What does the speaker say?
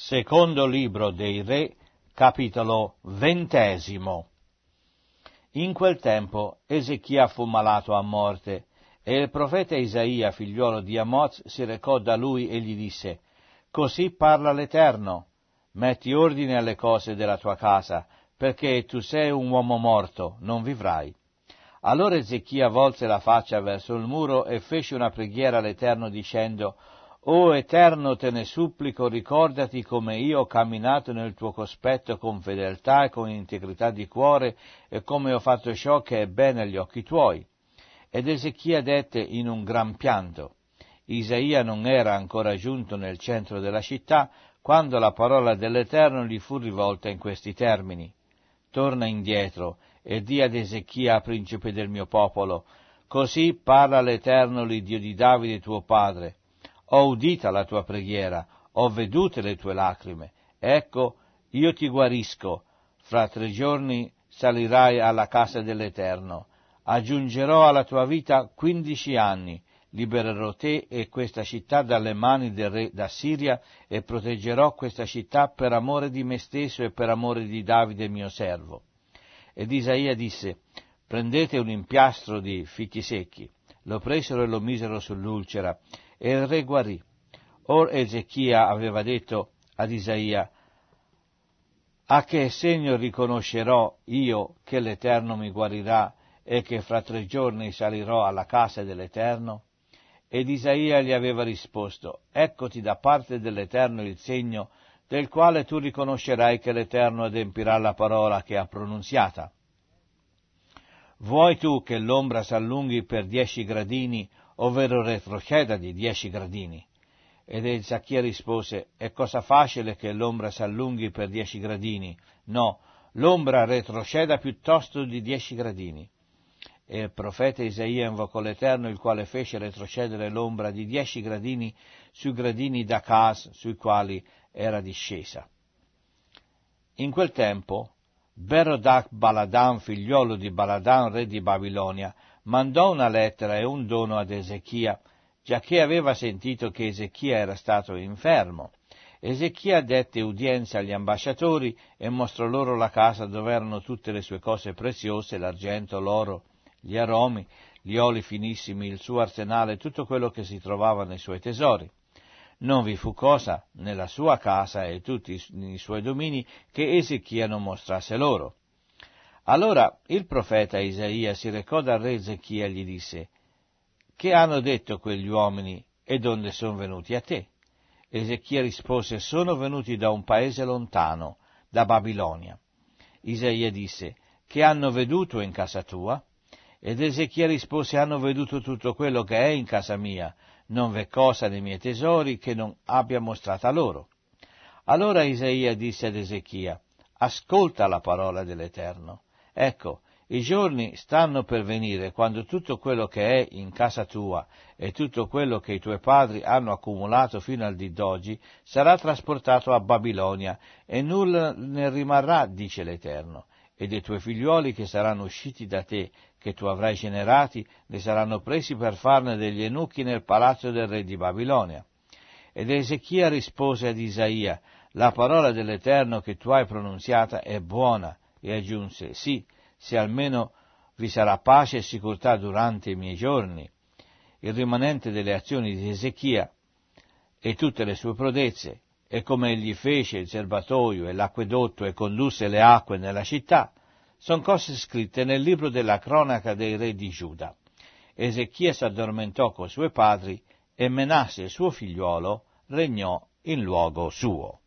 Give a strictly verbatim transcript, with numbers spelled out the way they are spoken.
Secondo libro dei Re, capitolo ventesimo. In quel tempo Ezechia fu malato a morte, e il profeta Isaia, figliuolo di Amoz, si recò da lui e gli disse: Così parla l'Eterno, metti ordine alle cose della tua casa, perché tu sei un uomo morto, non vivrai. Allora Ezechia volse la faccia verso il muro e fece una preghiera all'Eterno dicendo: O Eterno, te ne supplico, ricordati come io ho camminato nel tuo cospetto con fedeltà e con integrità di cuore, e come ho fatto ciò che è bene agli occhi tuoi. Ed Ezechia dette in un gran pianto. Isaia non era ancora giunto nel centro della città, quando la parola dell'Eterno gli fu rivolta in questi termini: Torna indietro e di ad Ezechia, principe del mio popolo: Così parla l'Eterno, l'Iddio di Davide tuo padre. Ho udita la tua preghiera, ho vedute le tue lacrime. Ecco, io ti guarisco. Fra tre giorni salirai alla casa dell'Eterno. Aggiungerò alla tua vita quindici anni. Libererò te e questa città dalle mani del re d'Assiria e proteggerò questa città per amore di me stesso e per amore di Davide mio servo. Ed Isaia disse: Prendete un impiastro di fichi secchi. Lo presero e lo misero sull'ulcera, e il re guarì. Or Ezechia aveva detto ad Isaia: A che segno riconoscerò io che l'Eterno mi guarirà e che fra tre giorni salirò alla casa dell'Eterno? Ed Isaia gli aveva risposto: Eccoti da parte dell'Eterno il segno del quale tu riconoscerai che l'Eterno adempirà la parola che ha pronunziata. Vuoi tu che l'ombra s'allunghi per dieci gradini, ovvero retroceda di dieci gradini? Ed Ezechia rispose: È cosa facile che l'ombra s'allunghi per dieci gradini. No, l'ombra retroceda piuttosto di dieci gradini. E il profeta Isaia invocò l'Eterno, il quale fece retrocedere l'ombra di dieci gradini sui gradini d'Acaz, sui quali era discesa. In quel tempo Berodac Baladan, figliolo di Baladan, re di Babilonia, mandò una lettera e un dono ad Ezechia, giacché aveva sentito che Ezechia era stato infermo. Ezechia dette udienza agli ambasciatori e mostrò loro la casa dove erano tutte le sue cose preziose, l'argento, l'oro, gli aromi, gli oli finissimi, il suo arsenale, tutto quello che si trovava nei suoi tesori. Non vi fu cosa nella sua casa e tutti i suoi domini che Ezechia non mostrasse loro. Allora il profeta Isaia si recò dal re Ezechia e gli disse: Che hanno detto quegli uomini e donde sono venuti a te? Ezechia rispose: Sono venuti da un paese lontano, da Babilonia. Isaia disse: Che hanno veduto in casa tua? Ed Ezechia rispose: Hanno veduto tutto quello che è in casa mia, non v'è cosa nei miei tesori che non abbia mostrata loro. Allora Isaia disse ad Ezechia: Ascolta la parola dell'Eterno. Ecco, i giorni stanno per venire quando tutto quello che è in casa tua e tutto quello che i tuoi padri hanno accumulato fino al dì d'oggi sarà trasportato a Babilonia, e nulla ne rimarrà, dice l'Eterno. Ed i tuoi figliuoli che saranno usciti da te, che tu avrai generati, ne saranno presi per farne degli eunuchi nel palazzo del re di Babilonia. Ed Ezechia rispose ad Isaia: La parola dell'Eterno che tu hai pronunziata è buona. E aggiunse: Sì, se almeno vi sarà pace e sicurtà durante i miei giorni. Il rimanente delle azioni di Ezechia e tutte le sue prodezze, e come egli fece il serbatoio e l'acquedotto e condusse le acque nella città, sono cose scritte nel libro della cronaca dei re di Giuda. Ezechia s'addormentò coi suoi padri e Menasse, suo figliuolo, regnò in luogo suo.